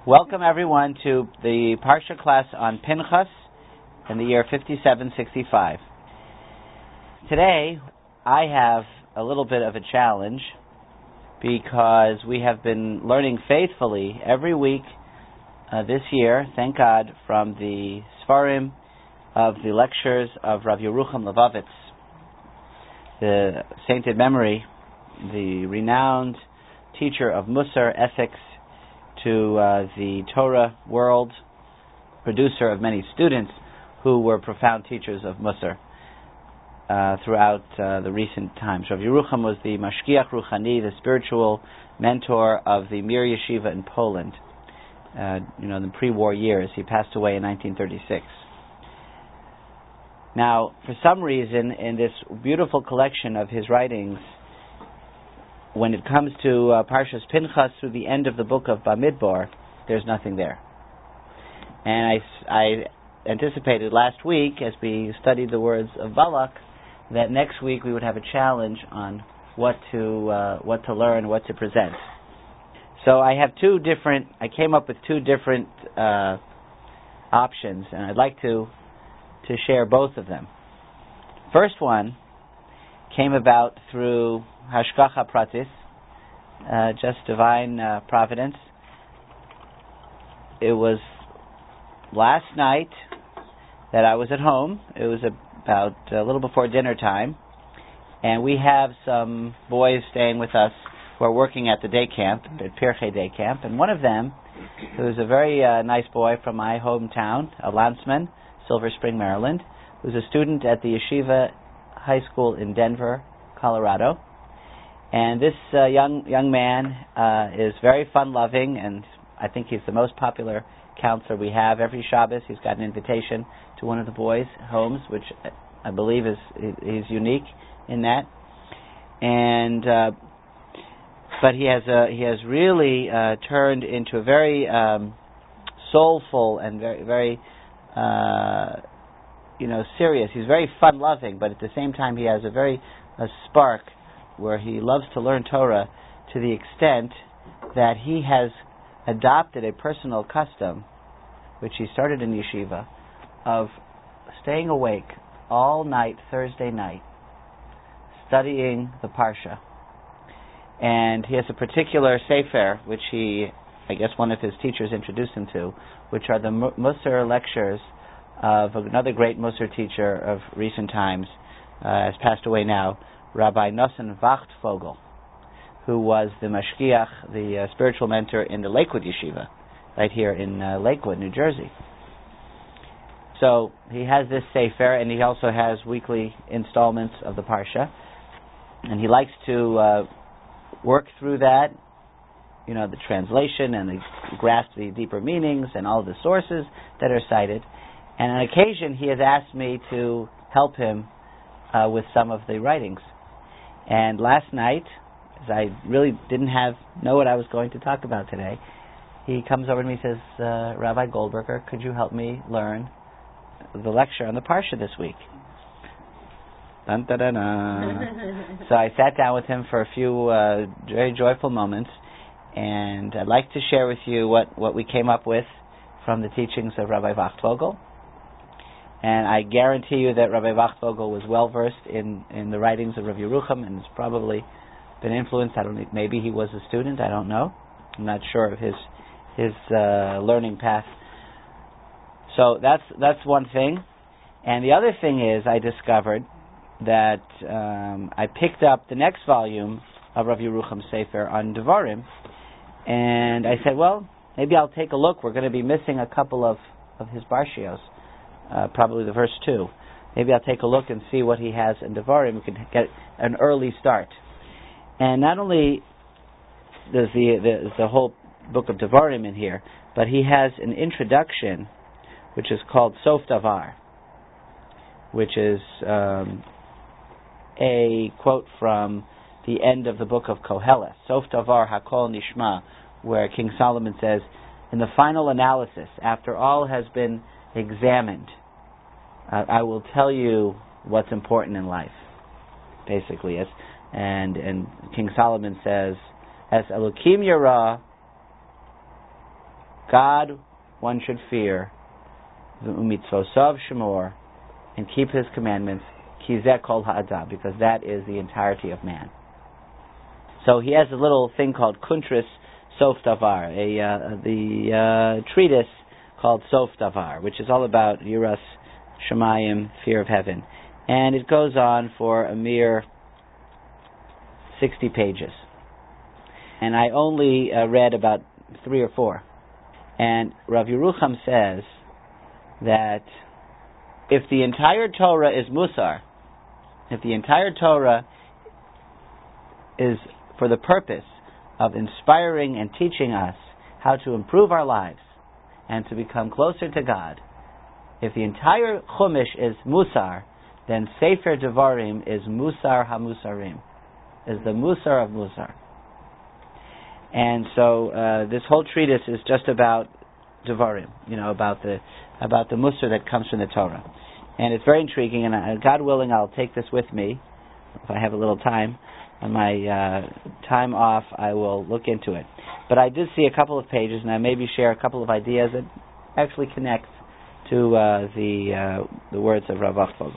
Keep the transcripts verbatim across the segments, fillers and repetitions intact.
Welcome everyone to the Parsha class on Pinchas in the year fifty-seven sixty-five. Today I have a little bit of a challenge because we have been learning faithfully every week uh, this year, thank God, from the Sfarim of the lectures of Rav Yerucham Levovitz, the sainted memory, the renowned teacher of Musar, ethics, to uh, the Torah world, producer of many students who were profound teachers of Musar uh, throughout uh, the recent times. Rav Yerucham was the Mashgiach Ruchani, the spiritual mentor of the Mir Yeshiva in Poland, uh, you know, in the pre-war years. He passed away in nineteen thirty-six. Now, for some reason, in this beautiful collection of his writings, when it comes to uh, Parshas Pinchas through the end of the book of Bamidbar, there's nothing there. And I, I anticipated last week, as we studied the words of Balak, that next week we would have a challenge on what to uh, what to learn, what to present. So I have two different. I came up with two different uh, options, and I'd like to to share both of them. First one came about through Hashgacha Pratis, uh, just divine uh, providence. It was last night that I was at home. It was about a little before dinner time, and we have some boys staying with us who are working at the day camp, at Pirchei Day Camp, and one of them, who is a very uh, nice boy from my hometown, a Landsman, Silver Spring, Maryland, who's a student at the Yeshiva High School in Denver, Colorado. And this uh, young young man uh, is very fun-loving, and I think he's the most popular counselor we have. Every Shabbos he's got an invitation to one of the boys' homes, which I believe is he's unique in that. And uh, but he has a, he has really uh, turned into a very um, soulful and very very uh, you know serious. He's very fun-loving, but at the same time he has a very a spark where he loves to learn Torah to the extent that he has adopted a personal custom, which he started in yeshiva, of staying awake all night Thursday night, studying the Parsha. And he has a particular sefer, which he, I guess one of his teachers introduced him to, which are the Musar lectures of another great Musar teacher of recent times, uh, has passed away now, Rabbi Nosson Wachtfogel, who was the Mashgiach, the uh, spiritual mentor in the Lakewood Yeshiva, right here in uh, Lakewood, New Jersey. So he has this sefer, and he also has weekly installments of the Parsha, and he likes to uh, work through that, you know, the translation and the grasp the deeper meanings and all the sources that are cited. And on occasion, he has asked me to help him uh, with some of the writings. And last night, as I really didn't have know what I was going to talk about today, he comes over to me and says, uh, Rabbi Goldberger, could you help me learn the lecture on the Parsha this week? Dun, dun, dun, dun. So I sat down with him for a few uh, very joyful moments, and I'd like to share with you what, what we came up with from the teachings of Rabbi Wachtfogel. And I guarantee you that Rabbi Wachtfogel was well versed in, in the writings of Rav Yerucham and has probably been influenced. I don't know, maybe he was a student. I don't know. I'm not sure of his his uh, learning path. So that's that's one thing. And the other thing is, I discovered that um, I picked up the next volume of Rav Yerucham's sefer on Devarim, and I said, well, maybe I'll take a look. We're going to be missing a couple of of his barshios. Uh, probably the verse two. Maybe I'll take a look and see what he has in Devarim. We can get an early start. And not only does the, the the whole book of Devarim in here, but he has an introduction, which is called Sof Davar, which is um, a quote from the end of the book of Koheles, Sof Davar Hakol Nishma, where King Solomon says, in the final analysis, after all has been examined, uh, I will tell you what's important in life, basically. As, and and King Solomon says, as Elokim Yara God one should fear, u'mitzvosav shemor, and keep His commandments, ki zeh kol ha'adam, because that is the entirety of man. So he has a little thing called Kuntris Sof Davar, a uh, the uh, treatise called Sof Davar, which is all about Yiras Shemayim, fear of heaven, and it goes on for a mere sixty pages. And I only uh, read about three or four. And Rav Yerucham says that if the entire Torah is Musar, if the entire Torah is for the purpose of inspiring and teaching us how to improve our lives and to become closer to God, if the entire Chumash is Musar, then Sefer Devarim is Musar HaMusarim, is the Musar of Musar. And so uh, this whole treatise is just about Devarim, you know, about the about the Musar that comes from the Torah. And it's very intriguing, and uh, God willing, I'll take this with me, if I have a little time. On my uh, time off, I will look into it. But I did see a couple of pages, and I maybe share a couple of ideas that actually connect to uh, the uh, the words of Rav Achvogel.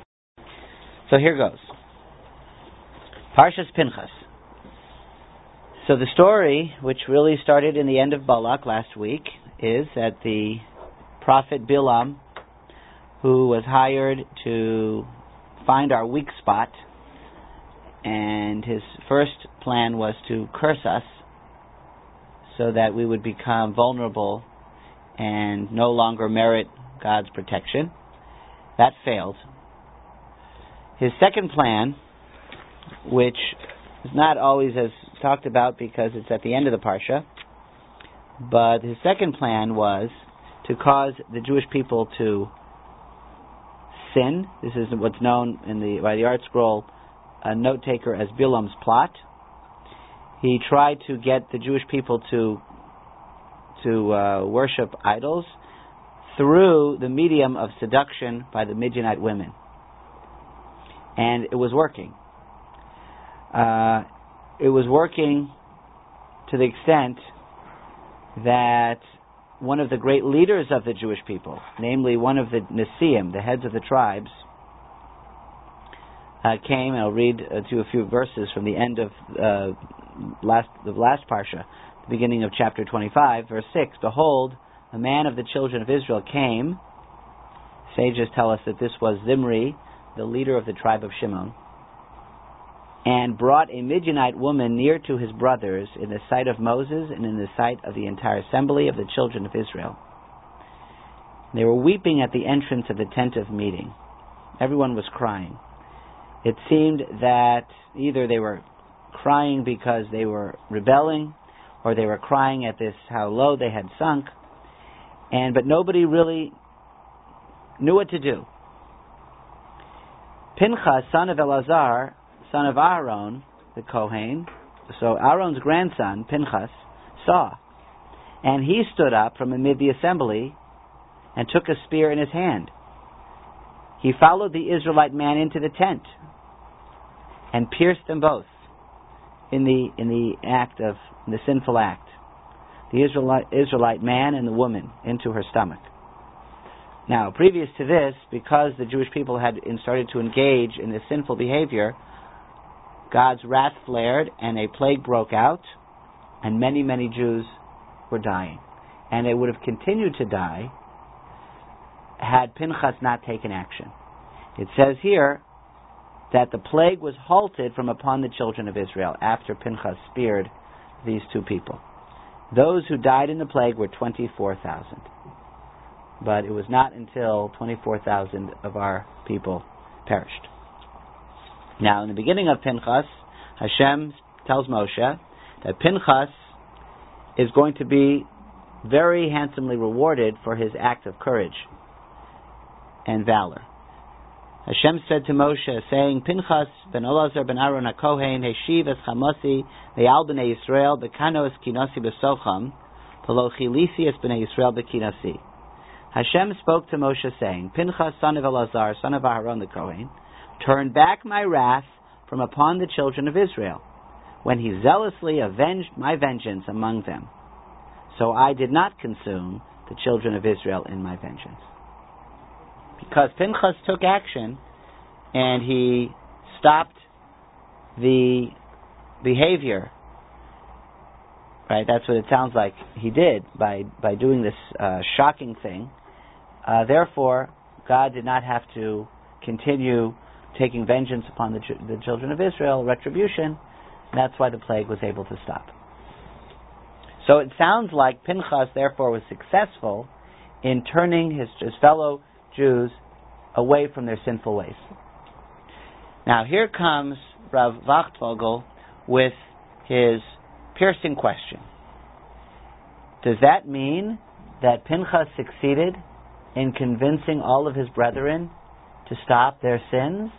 So here goes. Parshas Pinchas. So the story, which really started in the end of Balak last week, is that the prophet Bilam, who was hired to find our weak spot, and his first plan was to curse us so that we would become vulnerable and no longer merit God's protection. That failed. His second plan, which is not always as talked about because it's at the end of the Parsha, but his second plan was to cause the Jewish people to sin. This is what's known in the by the Art Scroll a note taker as Bilam's plot. He tried to get the Jewish people to to uh, worship idols through the medium of seduction by the Midianite women, and it was working. Uh, it was working to the extent that one of the great leaders of the Jewish people, namely one of the Nesiim, the heads of the tribes, Uh, came, and I'll read uh, to you a few verses from the end of uh, last the last parsha, the beginning of chapter twenty-five, verse six. Behold, a man of the children of Israel came. Sages tell us that this was Zimri, the leader of the tribe of Shimon, and brought a Midianite woman near to his brothers in the sight of Moses and in the sight of the entire assembly of the children of Israel. They were weeping at the entrance of the tent of meeting. Everyone was crying. It seemed that either they were crying because they were rebelling, or they were crying at this how low they had sunk, and but nobody really knew what to do. Pinchas, son of Elazar, son of Aaron, the Kohen, so Aaron's grandson, Pinchas, saw, and he stood up from amid the assembly and took a spear in his hand. He followed the Israelite man into the tent and pierced them both in the in the act of in the sinful act, the Israelite, Israelite man and the woman, into her stomach. Now, previous to this, because the Jewish people had started to engage in this sinful behavior, God's wrath flared and a plague broke out, and many, many Jews were dying. And they would have continued to die had Pinchas not taken action. It says here that the plague was halted from upon the children of Israel after Pinchas speared these two people. Those who died in the plague were twenty-four thousand. But it was not until twenty-four thousand of our people perished. Now, in the beginning of Pinchas, Hashem tells Moshe that Pinchas is going to be very handsomely rewarded for his act of courage and valor. Hashem said to Moshe, saying, Pinchas ben Elazar ben Aaron HaKohen, Heshiv es Chamasi, Ve'al b'nei Yisrael, Be'kanos kinasi b'socham, Pelo chilisi es b'nei Yisrael be'kinasi. Hashem spoke to Moshe, saying, Pinchas, son of Elazar, son of Aaron the Kohen, turn back my wrath from upon the children of Israel, when he zealously avenged my vengeance among them. So I did not consume the children of Israel in my vengeance. Because Pinchas took action and he stopped the behavior. Right, that's what it sounds like he did by, by doing this uh, shocking thing. Uh, therefore, God did not have to continue taking vengeance upon the, ch- the children of Israel, retribution. And that's why the plague was able to stop. So it sounds like Pinchas, therefore, was successful in turning his, his fellow Jews away from their sinful ways. Now, here comes Rav Wachtvogel with his piercing question. Does that mean that Pinchas succeeded in convincing all of his brethren to stop their sins?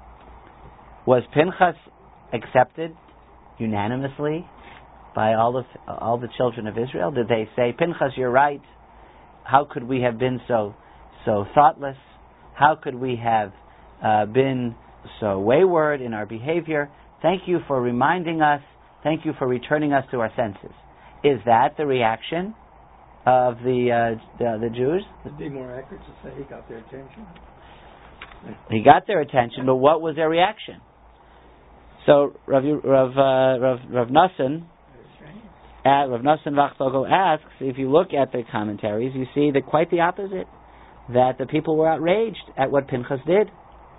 Was Pinchas accepted unanimously by all of all the children of Israel? Did they say, Pinchas, you're right. How could we have been so so thoughtless? How could we have uh, been so wayward in our behavior? Thank you for reminding us. Thank you for returning us to our senses. Is that the reaction of the uh, the, the Jews? It'd be more accurate to say he got their attention. He got their attention, but what was their reaction? So Rav Rav uh, Rav, Rav Nassan, uh, Rav Nassan Wachtvogel asks, if you look at the commentaries, you see that quite the opposite. That the people were outraged at what Pinchas did.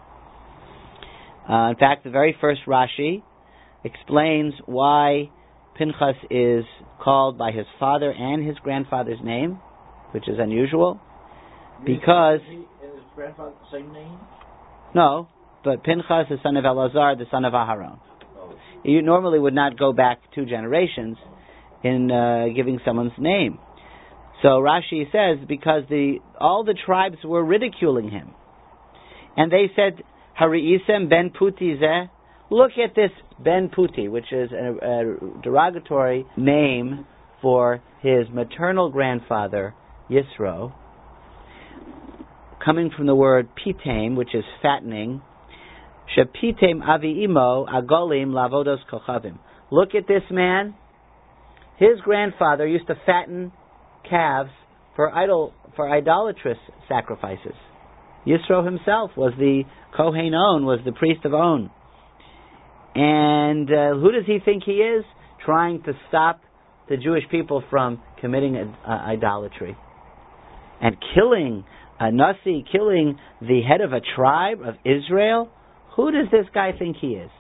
Uh, in fact, the very first Rashi explains why Pinchas is called by his father and his grandfather's name, which is unusual, because Is his grandfather the same name? No, but Pinchas, the son of Elazar, the son of Aharon. Oh. You normally would not go back two generations in uh, giving someone's name. So Rashi says because the all the tribes were ridiculing him, and they said, "Hari'isem ben Puti zeh." Look at this Ben Puti, which is a, a derogatory name for his maternal grandfather, Yisro, coming from the word pitem, which is fattening. Shepitem avi imo agolim lavodos kochavim. Look at this man. His grandfather used to fatten calves for idol for idolatrous sacrifices. Yisro himself was the Kohen On, was the priest of On. And uh, who does he think he is? Trying to stop the Jewish people from committing uh, idolatry. And killing a Nasi, killing the head of a tribe of Israel? Who does this guy think he is?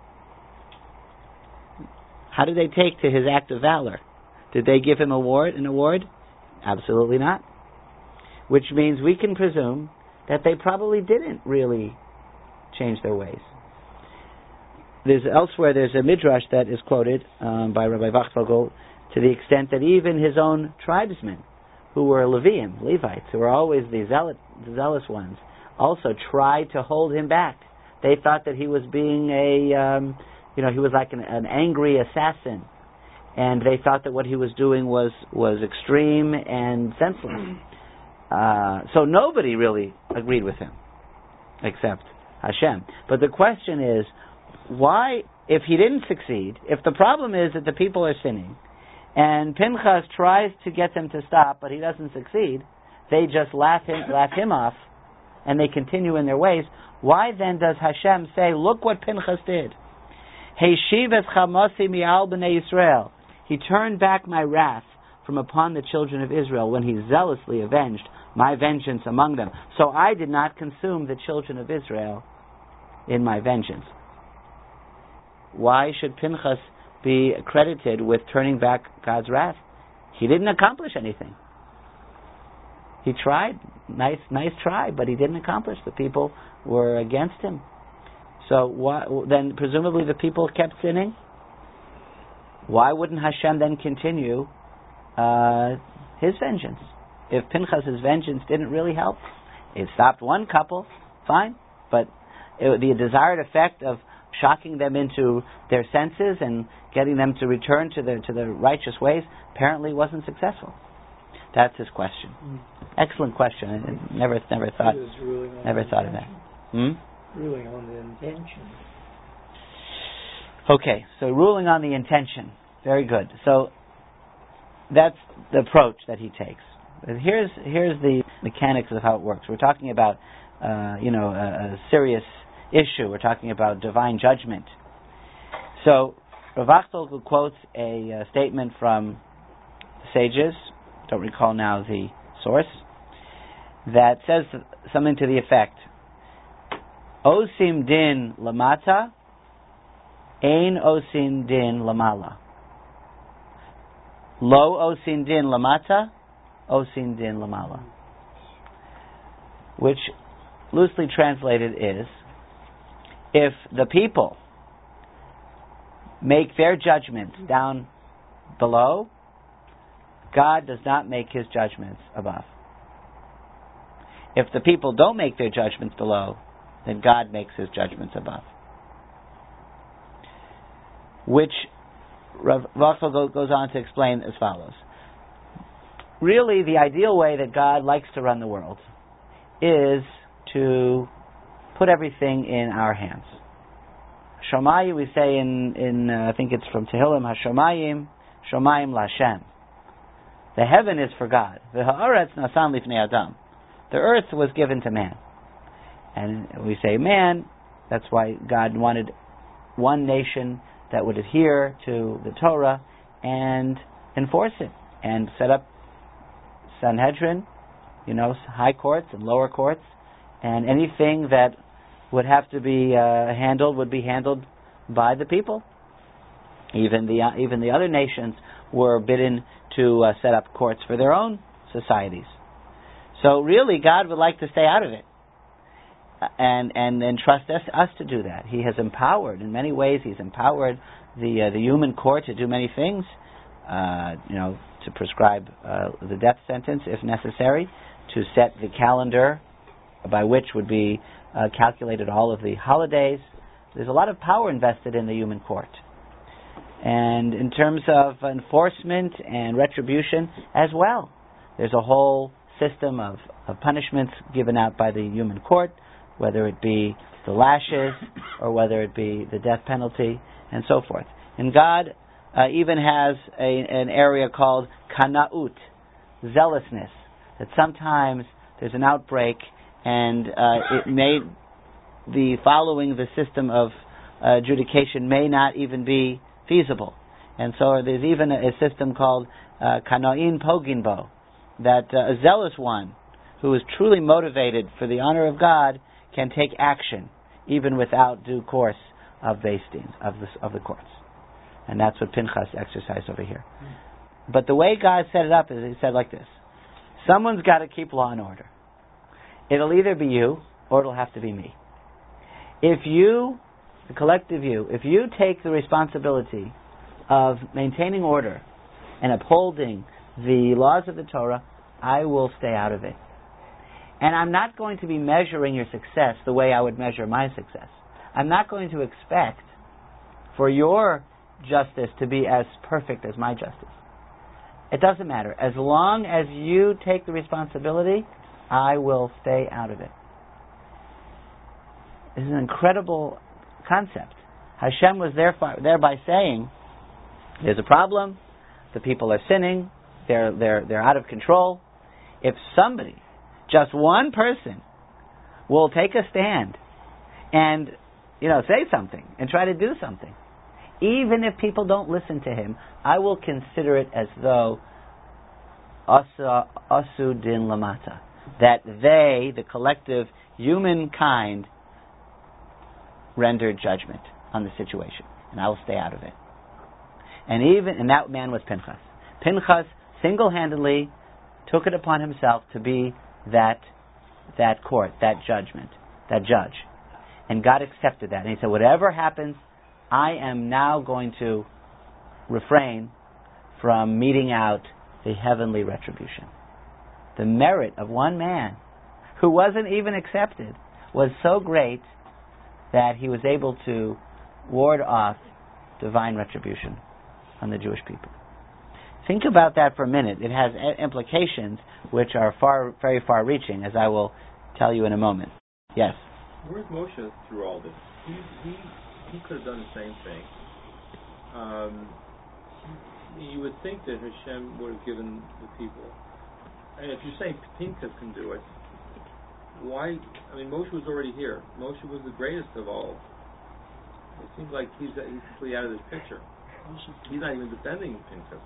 How did they take to his act of valor? Did they give him award, an award? Absolutely not. Which means we can presume that they probably didn't really change their ways. There's elsewhere there's a midrash that is quoted um, by Rabbi Wachtvogel to the extent that even his own tribesmen, who were Leviim, Levites, who were always the, zealot, the zealous ones, also tried to hold him back. They thought that he was being a, um, you know, he was like an, an angry assassin, and they thought that what he was doing was was extreme and senseless. Uh, so nobody really agreed with him, except Hashem. But the question is, why, if he didn't succeed, if the problem is that the people are sinning, and Pinchas tries to get them to stop, but he doesn't succeed, they just laugh him, laugh him off, and they continue in their ways, why then does Hashem say, look what Pinchas did? Heishiv es chamasi mi'al b'nei Yisrael. He turned back my wrath from upon the children of Israel when he zealously avenged my vengeance among them. So I did not consume the children of Israel in my vengeance. Why should Pinchas be credited with turning back God's wrath? He didn't accomplish anything. He tried, nice, nice try, but he didn't accomplish. The people were against him. So why, then, presumably, the people kept sinning. Why wouldn't Hashem then continue uh, his vengeance? If Pinchas' vengeance didn't really help, it stopped one couple, fine, but it, the desired effect of shocking them into their senses and getting them to return to their to their righteous ways apparently wasn't successful. That's his question. Mm. Excellent question. I never never thought never thought of that. Hmm? Ruling on the intention. Okay, so ruling on the intention. Very good. So that's the approach that he takes. But here's here's the mechanics of how it works. We're talking about uh, you know a, a serious issue. We're talking about divine judgment. So Rav Achtel quotes a, a statement from the sages. Don't recall now the source, that says something to the effect: Osim din lamata, ein osim din lamala. Lo osim din lamata, osim din lamala. Which, loosely translated, is, if the people make their judgments down below, God does not make His judgments above. If the people don't make their judgments below, then God makes His judgments above. Which Rav Achtel goes on to explain as follows. Really, the ideal way that God likes to run the world is to put everything in our hands. Shomayim, we say in, in uh, I think it's from Tehillim, Hashomayim, Shomayim Lashem. The heaven is for God. The haaretz nasan lifnei adam. The earth was given to man. And we say man, that's why God wanted one nation that would adhere to the Torah and enforce it, and set up Sanhedrin, you know, high courts and lower courts, and anything that would have to be uh, handled would be handled by the people. Even the uh, even the other nations were bidden to uh, set up courts for their own societies. So really, God would like to stay out of it, and and entrust us, us to do that. He has empowered, in many ways, He's empowered the uh, the human court to do many things. Uh, you know, to prescribe uh, the death sentence if necessary, to set the calendar by which would be uh, calculated all of the holidays. There's a lot of power invested in the human court. And in terms of enforcement and retribution as well, there's a whole system of, of punishments given out by the human court, whether it be the lashes or whether it be the death penalty and so forth. And God uh, even has a, an area called kana'ut, zealousness, that sometimes there's an outbreak and uh, it may, the following the system of uh, adjudication may not even be feasible. And so there's even a, a system called uh, Kanoin Poginbo, that uh, a zealous one who is truly motivated for the honor of God can take action even without due course of Beis-Din, of the, of the courts. And that's what Pinchas exercised over here. Mm. But the way God set it up is He said like this: someone's got to keep law and order. It'll either be you or it'll have to be me. If you, the collective you, if you take the responsibility of maintaining order and upholding the laws of the Torah, I will stay out of it. And I'm not going to be measuring your success the way I would measure my success. I'm not going to expect for your justice to be as perfect as my justice. It doesn't matter. As long as you take the responsibility, I will stay out of it. This is an incredible concept. Hashem was thereby, thereby saying, there's a problem, the people are sinning, they're, they're, they're out of control. If somebody, just one person, will take a stand and, you know, say something and try to do something, even if people don't listen to him, I will consider it as though asa, asu din lamata, that they, the collective humankind, rendered judgment on the situation, and I will stay out of it. And even and that man was Pinchas. Pinchas single-handedly took it upon himself to be that that court, that judgment, that judge. And God accepted that. And He said, whatever happens, I am now going to refrain from meting out the heavenly retribution. The merit of one man who wasn't even accepted was so great that he was able to ward off divine retribution on the Jewish people. Think about that for a minute. It has implications which are far, very far-reaching, as I will tell you in a moment. Yes? Where's Moshe through all this? He he, he could have done the same thing. Um, You would think that Hashem would have given the people. And if you're saying Pinchas can do it, why? I mean, Moshe was already here. Moshe was the greatest of all. It seems like he's he's completely out of this picture. He's not even defending Pinchas.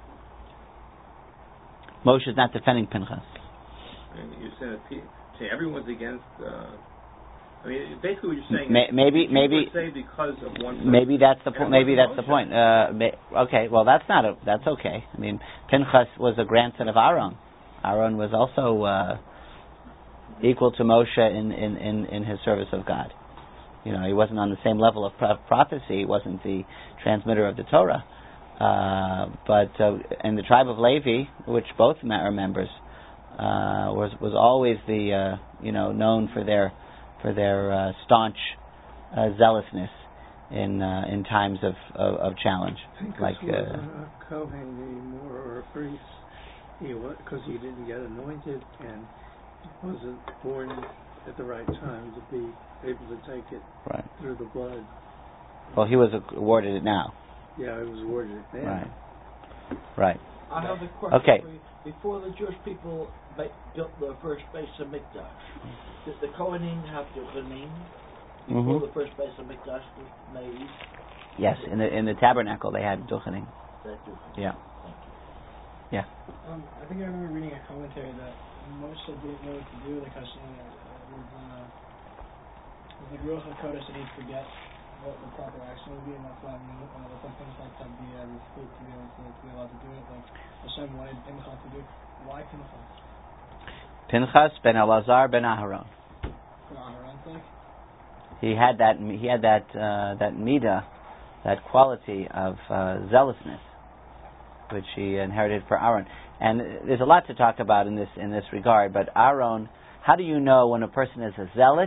Moshe is not defending Pinchas. I mean, you're saying that P- saying everyone's against. Uh, I mean, basically, what you're saying. May, is maybe, maybe, say because of one. Person. Maybe that's the point. Maybe that's Moshe. the point. Uh, may, okay, well, that's not a. That's okay. I mean, Pinchas was a grandson of Aaron. Aaron was also uh, equal to Moshe in, in, in, in his service of God. You know, he wasn't on the same level of pro- prophecy. He wasn't the transmitter of the Torah. Uh, but uh, in the tribe of Levi, which both are members, uh, was was always the uh, you know known for their for their uh, staunch uh, zealousness in uh, in times of, of, of challenge. Pinchas like was uh, a Kohen anymore, or a priest. He was because he didn't get anointed and wasn't born at the right time to be able to take it right. through the blood. Well, he was awarded it now. Yeah, it was awarded it then. Right. Right. I have a question Okay. for you. Before the Jewish people ba- built the first base of Mikdash, did the Kohanim have to Duchanim before Mm-hmm. the first base of Mikdash was made? Yes, in the in the tabernacle they had duchenim. That Duchanim. Yeah. Thank you. Yeah. Um, I think I remember reading a commentary that Moshe didn't know what to do with the question. Uh, with, uh, with the Ruach HaKodesh, and he'd forget what the proper action would be, and that's why uh, that's why things like that be uh, refute to be able to, to be allowed to do it. Like Hashem wanted Pinchas to do. Why Pinchas? Pinchas ben Elazar ben Aharon. For Aharon's sake? He had that he had that uh, that midah, that quality of uh, zealousness, which he inherited for Aaron. And there's a lot to talk about in this in this regard. But Aaron, how do you know when a person is a zealot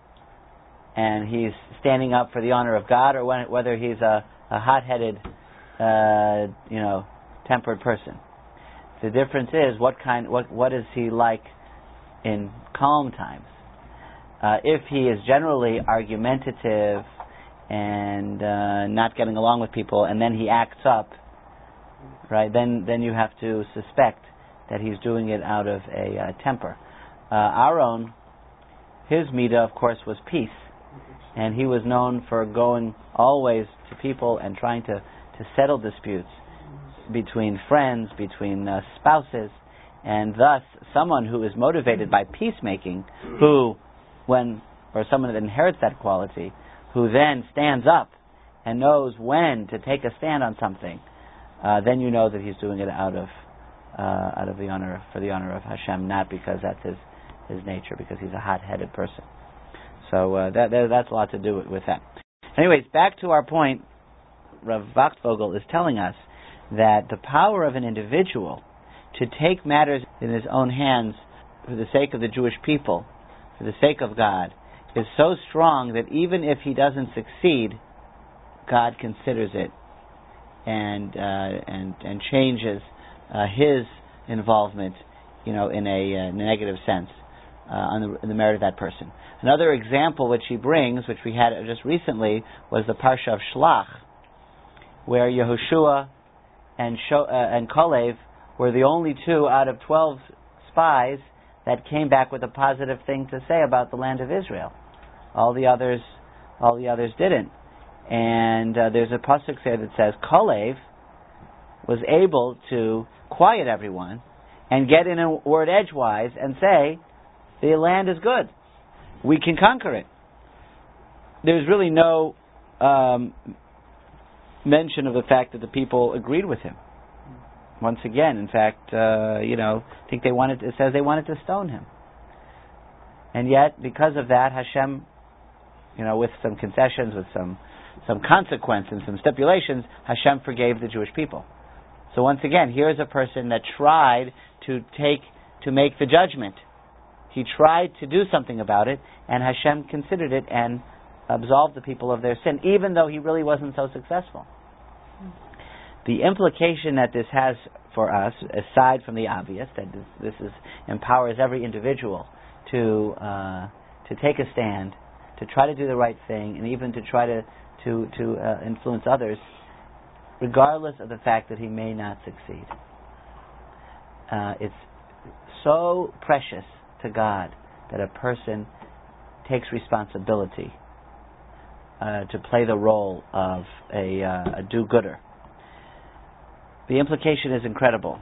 and he's standing up for the honor of God, or when, whether he's a, a hot-headed, uh, you know, tempered person? The difference is what kind, what what is he like in calm times? Uh, if he is generally argumentative and uh, not getting along with people, and then he acts up, right? Then then you have to suspect that he's doing it out of a uh, temper. Uh, Aaron, his midah, of course, was peace. And he was known for going always to people and trying to, to settle disputes between friends, between uh, spouses, and thus someone who is motivated by peacemaking, who, when, or someone that inherits that quality, who then stands up and knows when to take a stand on something, uh, then you know that he's doing it out of uh, out of the honor for the honor of Hashem, not because that's his his nature, because he's a hot-headed person. So uh, that, that that's a lot to do with, with that. Anyways, back to our point. Rav Vogel is telling us that the power of an individual to take matters in his own hands for the sake of the Jewish people, for the sake of God, is so strong that even if he doesn't succeed, God considers it and uh, and and changes uh, his involvement, you know, in a, uh, in a negative sense uh, on the, in the merit of that person. Another example which he brings, which we had just recently, was the Parsha of Shlach, where Yehoshua and Sho- uh, and Kalev were the only two out of twelve spies that came back with a positive thing to say about the land of Israel. All the others, all the others didn't. And uh, there's a pasuk there that says Kalev was able to quiet everyone and get in a word edgewise and say the land is good. We can conquer it. There's really no um, mention of the fact that the people agreed with him. Once again, in fact, uh, you know, I think they wanted. It says they wanted to stone him, and yet because of that, Hashem, you know, with some concessions, with some some consequence and some stipulations, Hashem forgave the Jewish people. So once again, here is a person that tried to take to make the judgment. He tried to do something about it, and Hashem considered it and absolved the people of their sin, even though he really wasn't so successful. The implication that this has for us, aside from the obvious, that this, this is, empowers every individual to uh, to take a stand, to try to do the right thing, and even to try to to, to uh, influence others, regardless of the fact that he may not succeed. Uh, it's so precious to God that a person takes responsibility uh, to play the role of a, uh, a do-gooder. The implication is incredible.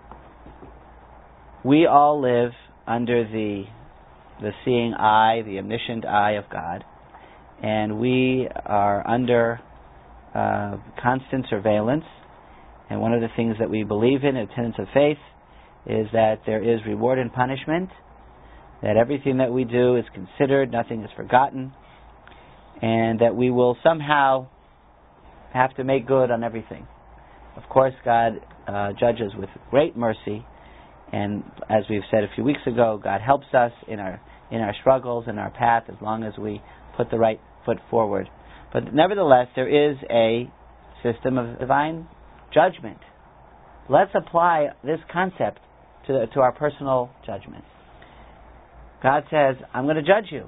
We all live under the the seeing eye, the omniscient eye of God, and we are under uh, constant surveillance. And one of the things that we believe in, a tenets of faith, is that there is reward and punishment, that everything that we do is considered, nothing is forgotten, and that we will somehow have to make good on everything. Of course, God uh, judges with great mercy, and as we've said a few weeks ago, God helps us in our in our struggles, in our path, as long as we put the right foot forward. But nevertheless, there is a system of divine judgment. Let's apply this concept to to our personal judgment. God says, I'm going to judge you.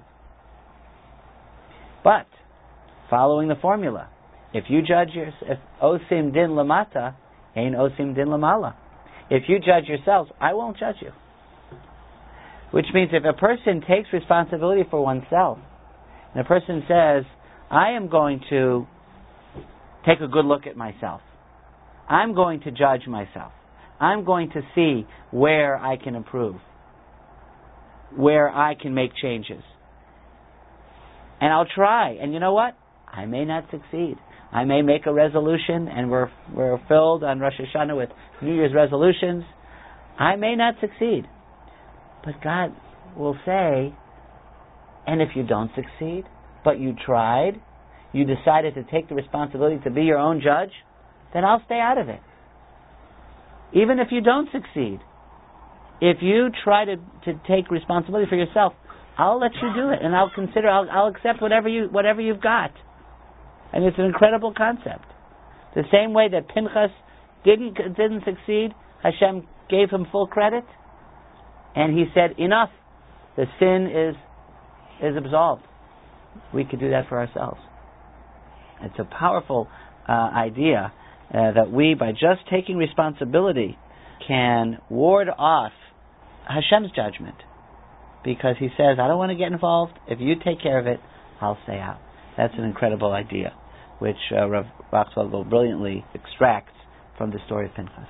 But, following the formula, if you judge yourself, if osim din lamata, ein osim din lamala. If you judge yourselves, I won't judge you. Which means if a person takes responsibility for oneself, and a person says, I am going to take a good look at myself. I'm going to judge myself. I'm going to see where I can improve, where I can make changes. And I'll try. And you know what? I may not succeed. I may make a resolution, and we're we're filled on Rosh Hashanah with New Year's resolutions. I may not succeed. But God will say, and if you don't succeed, but you tried, you decided to take the responsibility to be your own judge, then I'll stay out of it. Even if you don't succeed, if you try to, to take responsibility for yourself, I'll let you do it, and I'll consider, I'll, I'll accept whatever you whatever you've got. And it's an incredible concept. The same way that Pinchas didn't didn't succeed, Hashem gave him full credit, and he said, enough, the sin is is absolved. We could do that for ourselves. It's a powerful uh, idea uh, that we, by just taking responsibility, can ward off Hashem's judgment. Because he says, I don't want to get involved. If you take care of it, I'll stay out. That's an incredible idea, which uh, Rav Roxwell brilliantly extracts from the story of Pinchas.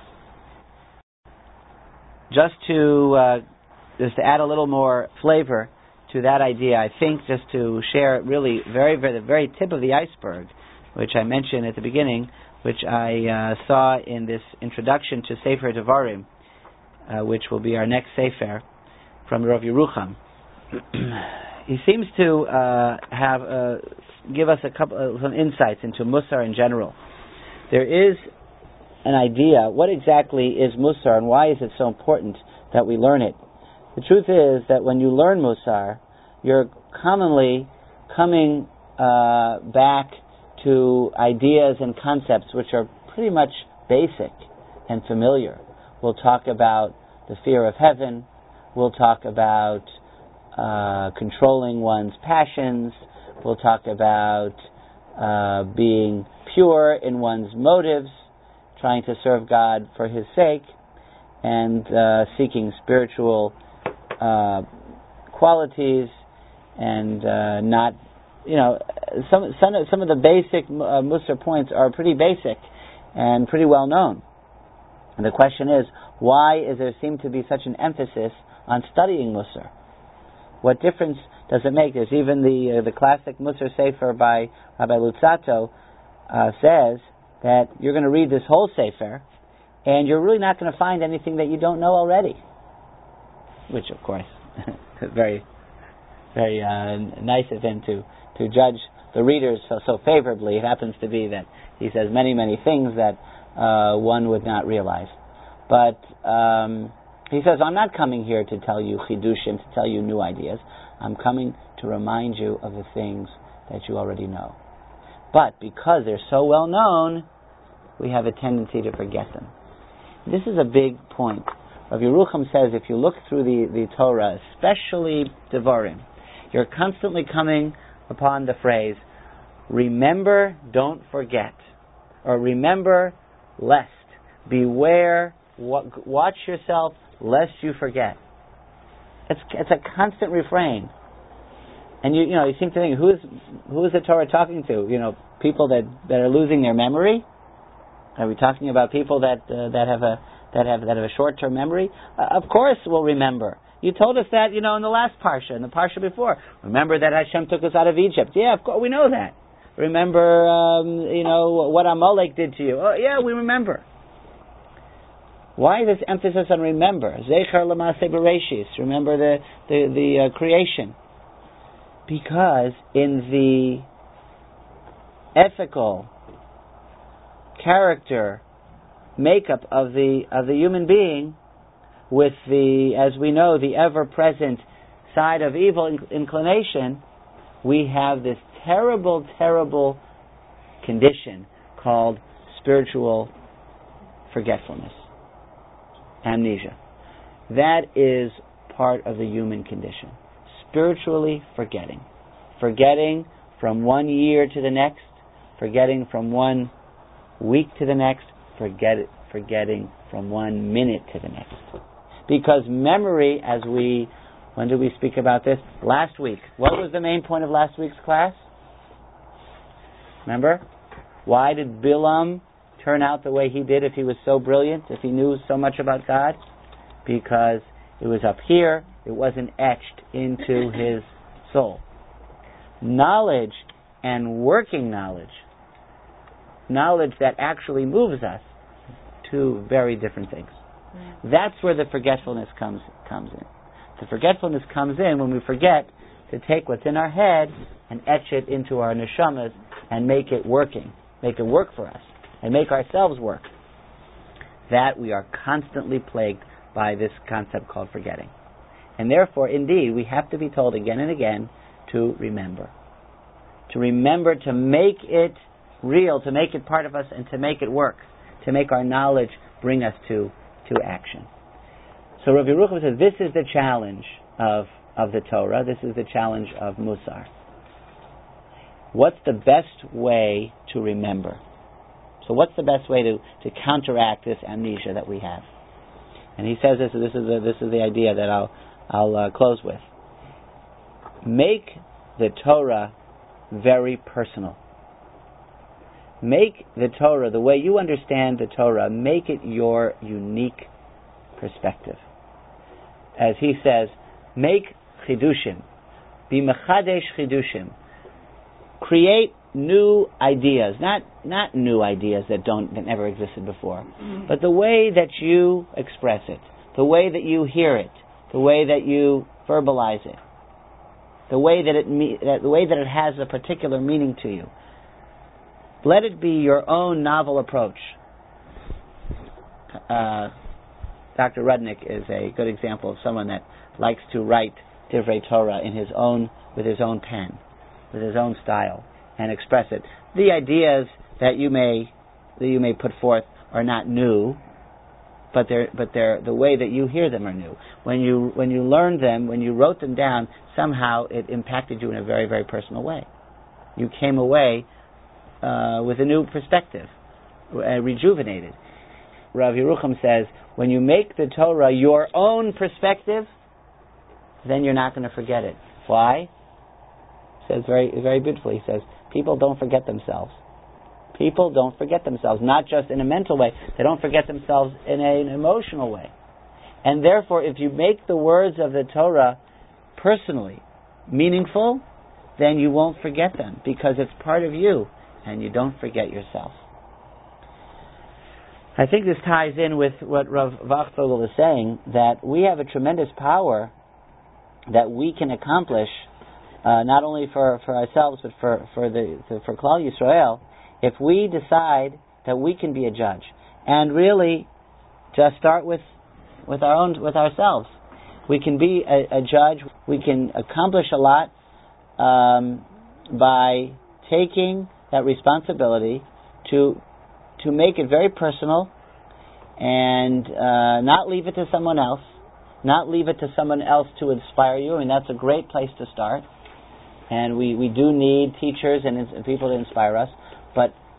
Just to uh, just to add a little more flavor to that idea, I think just to share really very, very the very tip of the iceberg, which I mentioned at the beginning, which I uh, saw in this introduction to Sefer Devarim, uh, which will be our next Sefer, from Rav Yerucham. He seems to uh, have uh, give us a couple uh, some insights into Musar in general. There is an idea, what exactly is Musar and why is it so important that we learn it? The truth is that when you learn Musar, you're commonly coming uh, back to ideas and concepts which are pretty much basic and familiar. We'll talk about the fear of heaven. We'll talk about uh, controlling one's passions. We'll talk about uh, being pure in one's motives, trying to serve God for His sake, and uh, seeking spiritual uh, qualities, and uh, not, you know, some some some of the basic uh, Musar points are pretty basic and pretty well known. And the question is, why is there seem to be such an emphasis on studying Musar? What difference does it make? There's even the uh, the classic Musar Sefer by Rabbi Luzzatto uh, says that you're going to read this whole Sefer, and you're really not going to find anything that you don't know already. Which, of course, very, very uh, nice of him to, to judge the readers so, so favorably. It happens to be that he says many, many things that uh, one would not realize. But um, he says, I'm not coming here to tell you chidushim, to tell you new ideas. I'm coming to remind you of the things that you already know. But because they're so well known, we have a tendency to forget them. This is a big point. Rav Yerucham says if you look through the, the Torah, especially Devarim, you're constantly coming upon the phrase, remember, don't forget. or remember lest. Beware, watch yourself lest you forget. It's it's a constant refrain. And you you know you seem to think, who is who is the Torah talking to? You know, people that, that are losing their memory. Are we talking about people that uh, that have a that have that have a short term memory? Uh, of course, we'll remember. You told us that, you know, in the last parsha, in the parsha before. Remember that Hashem took us out of Egypt. Yeah, of course, we know that. Remember, um, you know, what Amalek did to you. Oh, yeah, we remember. Why this emphasis on remember? Zecher l'maaseh bereshis. Remember the the, the uh, creation. Because in the ethical character makeup of the of the human being, with the, as we know, the ever-present side of evil inc- inclination, we have this terrible, terrible condition called spiritual forgetfulness, amnesia. That is part of the human condition. Spiritually forgetting. Forgetting from one year to the next, forgetting from one week to the next, forget it, forgetting from one minute to the next. Because memory, as we, when did we speak about this? Last week. What was the main point of last week's class? Remember? Why did Bilam turn out the way he did if he was so brilliant, if he knew so much about God? Because it was up here, it wasn't etched into his soul. Knowledge and working knowledge, knowledge that actually moves us, two very different things. That's where the forgetfulness comes comes in. The forgetfulness comes in when we forget to take what's in our head and etch it into our neshamas and make it working, make it work for us, and make ourselves work. That we are constantly plagued by this concept called forgetting. And therefore, indeed, we have to be told again and again to remember. To remember, to make it real, to make it part of us, and to make it work, to make our knowledge bring us to to action. So Rav Yerucham says this is the challenge of, of the Torah, this is the challenge of Musar. What's the best way to remember? So what's the best way to, to counteract this amnesia that we have? And he says this, this is the, this is the idea that I'll, I'll uh, close with. Make the Torah very personal. Make the Torah, the way you understand the Torah, make it your unique perspective. As he says, make chidushim. Be mechadesh chidushim. Create new ideas. Not not new ideas that don't that never existed before. But the way that you express it. The way that you hear it. The way that you verbalize it. The way that it me, that, the way that it has a particular meaning to you. Let it be your own novel approach. Uh, Doctor Rudnick is a good example of someone that likes to write Divrei Torah in his own, with his own pen, with his own style, and express it. The ideas that you may that you may put forth are not new, but they're but they're the way that you hear them are new. When you when you learned them, when you wrote them down, somehow it impacted you in a very very personal way. You came away Uh, with a new perspective, uh, rejuvenated. Rav Yerucham says, when you make the Torah your own perspective, then you're not going to forget it. Why? He says very, very beautifully. He says, people don't forget themselves. People don't forget themselves, not just in a mental way. They don't forget themselves in a, an emotional way. And therefore, if you make the words of the Torah personally meaningful, then you won't forget them because it's part of you. And you don't forget yourself. I think this ties in with what Rav Wachtvogel is saying, that we have a tremendous power that we can accomplish, uh, not only for, for ourselves, but for, for the for Klal Yisrael, if we decide that we can be a judge. And really, just start with, with our own with ourselves. We can be a, a judge. We can accomplish a lot um, by taking that responsibility to to make it very personal and uh, not leave it to someone else, not leave it to someone else to inspire you. I mean, that's a great place to start. And we, we do need teachers and, and people to inspire us. But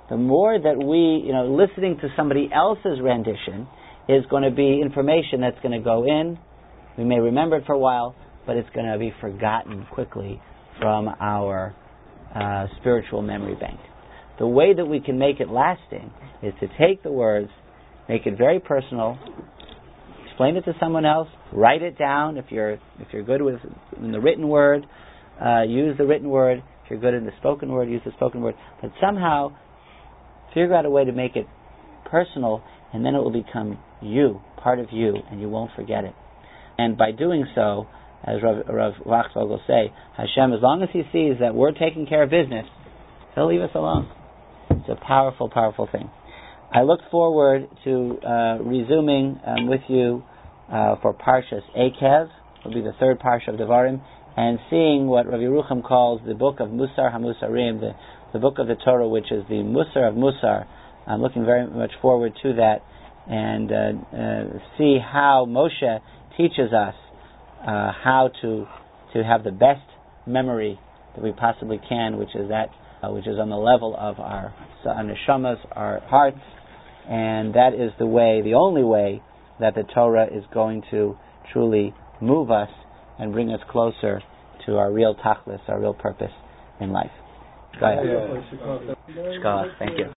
the more that we, you know, listening to somebody else's rendition is going to be information that's going to go in. We may remember it for a while, but it's going to be forgotten quickly from our uh, spiritual memory bank. The way that we can make it lasting is to take the words, make it very personal, explain it to someone else, write it down. If you're if you're good with in the written word, uh, use the written word. If you're good in the spoken word, use the spoken word. But somehow figure out a way to make it personal, and then it will become you, part of you, and you won't forget it. And by doing so, as Rav, Rav Wachsvogel will say, Hashem, as long as He sees that we're taking care of business, He'll leave us alone. It's a powerful, powerful thing. I look forward to uh, resuming um, with you uh, for Parshas Eikev, will be the third Parsha of Devarim, and seeing what Rav Yerucham calls the book of Musar HaMusarim, the, the book of the Torah, which is the Musar of Musar. I'm looking very much forward to that, and uh, uh, see how Moshe teaches us uh, how to to have the best memory that we possibly can, which is that uh, which is on the level of our, our neshamas, our hearts, and that is the way, the only way that the Torah is going to truly move us and bring us closer to our real tachlis, our real purpose in life. Shkoyach. Shkoyach. Thank you.